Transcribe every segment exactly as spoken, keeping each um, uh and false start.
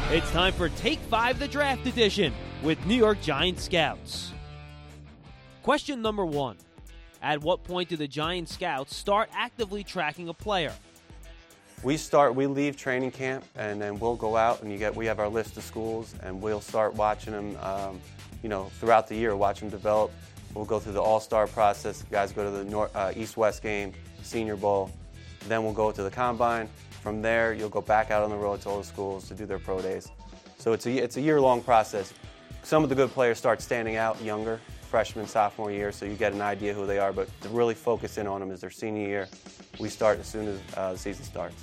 It's time for Take five, the Draft Edition, with New York Giants Scouts. Question number one. At what point do the Giants Scouts start actively tracking a player? We start, we leave training camp, and then we'll go out and you get, we have our list of schools, and we'll start watching them, um, you know, throughout the year, watch them develop. We'll go through the all-star process. Guys go to the North, uh, East-West game, Senior Bowl. Then we'll go to the Combine. From there, you'll go back out on the road to all the schools to do their pro days. So it's a, it's a year-long process. Some of the good players start standing out younger, freshman, sophomore year, so you get an idea who they are, but to really focus in on them is their senior year. We start as soon as uh, the season starts.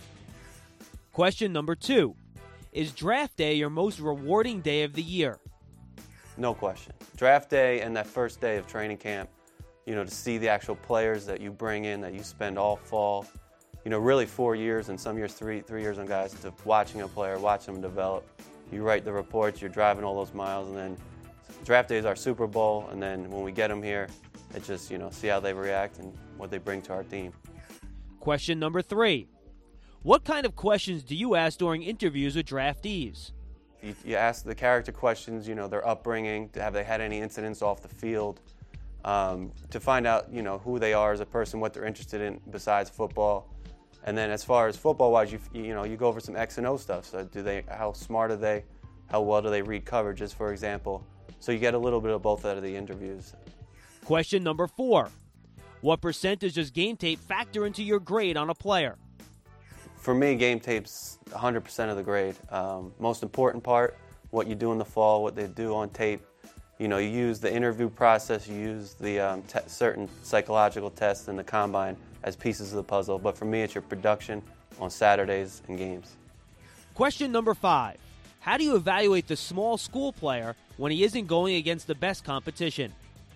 Question number two. Is draft day your most rewarding day of the year? No question. Draft day and that first day of training camp, you know, to see the actual players that you bring in, that you spend all fall, you know, really four years and some years three, three years on guys, to watching a player, watching them develop. You write the reports, you're driving all those miles, and then draft day is our Super Bowl, and then when we get them here, it's just, you know, see how they react and what they bring to our team. Question number three. What kind of questions do you ask during interviews with draftees? You, you ask the character questions, you know, their upbringing, have they had any incidents off the field, um, to find out, you know, who they are as a person, what they're interested in besides football. And then as far as football-wise, you, you know, you go over some X and O stuff. So do they, how smart are they? How well do they read coverages, for example? So you get a little bit of both out of the interviews. Question number four. What percentage does game tape factor into your grade on a player? For me, game tape's one hundred percent of the grade. Um, most important part, what you do in the fall, what they do on tape. You know, you use the interview process, you use the um, te- certain psychological tests in the Combine as pieces of the puzzle. But for me, it's your production on Saturdays and games. Question number five. How do you evaluate the small school player when he isn't going against the best competition?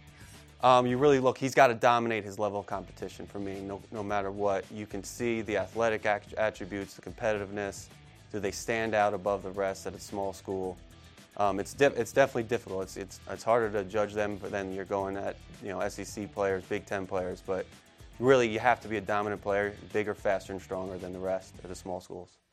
Um, you really look, he's got to dominate his level of competition for me, no, no matter what. You can see the athletic act- attributes, the competitiveness. Do they stand out above the rest at a small school? Um, it's, def- it's definitely difficult. It's, it's, it's harder to judge them than you're going at, you know, S E C players, Big Ten players. But really, you have to be a dominant player, bigger, faster, and stronger than the rest at the small schools.